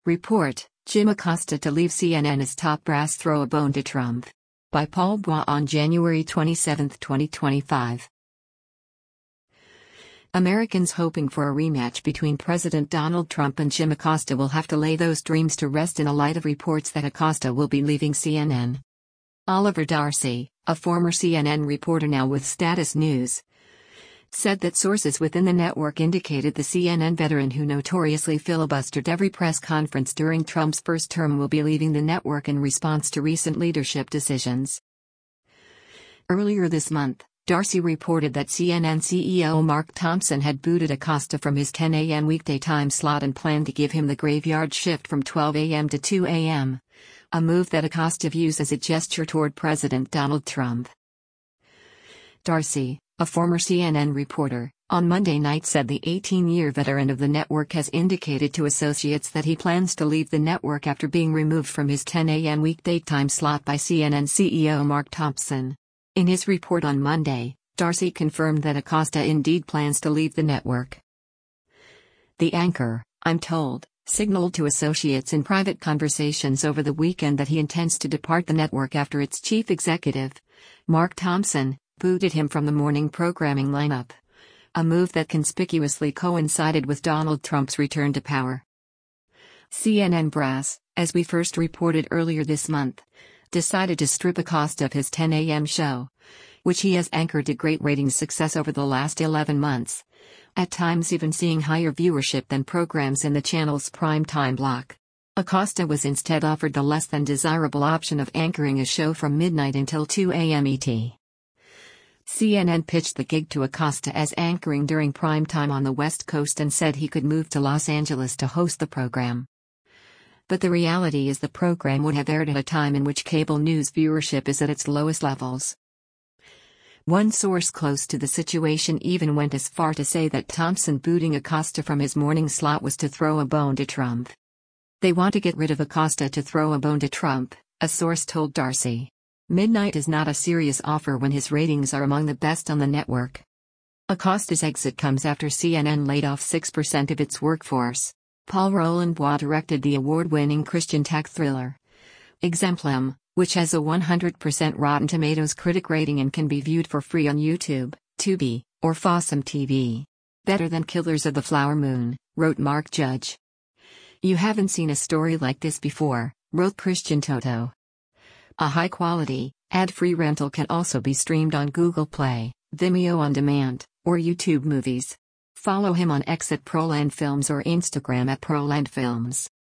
Report, Jim Acosta to leave CNN as top brass throw a bone to Trump. By Paul Bois on January 27, 2025. Americans hoping for a rematch between President Donald Trump and Jim Acosta will have to lay those dreams to rest in a light of reports that Acosta will be leaving CNN. Oliver Darcy, a former CNN reporter now with Status News, said that sources within the network indicated the CNN veteran who notoriously filibustered every press conference during Trump's first term will be leaving the network in response to recent leadership decisions. Earlier this month, Darcy reported that CNN CEO Mark Thompson had booted Acosta from his 10 a.m. weekday time slot and planned to give him the graveyard shift from 12 a.m. to 2 a.m., a move that Acosta views as a gesture toward President Donald Trump. Darcy, a former CNN reporter, on Monday night said the 18-year veteran of the network has indicated to associates that he plans to leave the network after being removed from his 10 a.m. weekday time slot by CNN CEO Mark Thompson. In his report on Monday, Darcy confirmed that Acosta indeed plans to leave the network. The anchor, I'm told, signaled to associates in private conversations over the weekend that he intends to depart the network after its chief executive, Mark Thompson, booted him from the morning programming lineup, a move that conspicuously coincided with Donald Trump's return to power. CNN brass, as we first reported earlier this month, decided to strip Acosta of his 10 a.m. show, which he has anchored to great ratings success over the last 11 months, at times even seeing higher viewership than programs in the channel's prime time block. Acosta was instead offered the less than desirable option of anchoring a show from midnight until 2 a.m. ET. CNN pitched the gig to Acosta as anchoring during prime time on the West Coast and said he could move to Los Angeles to host the program. But the reality is the program would have aired at a time in which cable news viewership is at its lowest levels. One source close to the situation even went as far to say that Thompson booting Acosta from his morning slot was to throw a bone to Trump. They want to get rid of Acosta to throw a bone to Trump, a source told Darcy. Midnight is not a serious offer when his ratings are among the best on the network. Acosta's exit comes after CNN laid off 6% of its workforce. Paul Roland Bois directed the award-winning Christian tech thriller Exemplum, which has a 100% Rotten Tomatoes critic rating and can be viewed for free on YouTube, Tubi, or Fossum TV. Better than Killers of the Flower Moon, wrote Mark Judge. You haven't seen a story like this before, wrote Christian Toto. A high-quality, ad-free rental can also be streamed on Google Play, Vimeo On Demand, or YouTube Movies. Follow him on X at Proland Films or Instagram at Proland Films.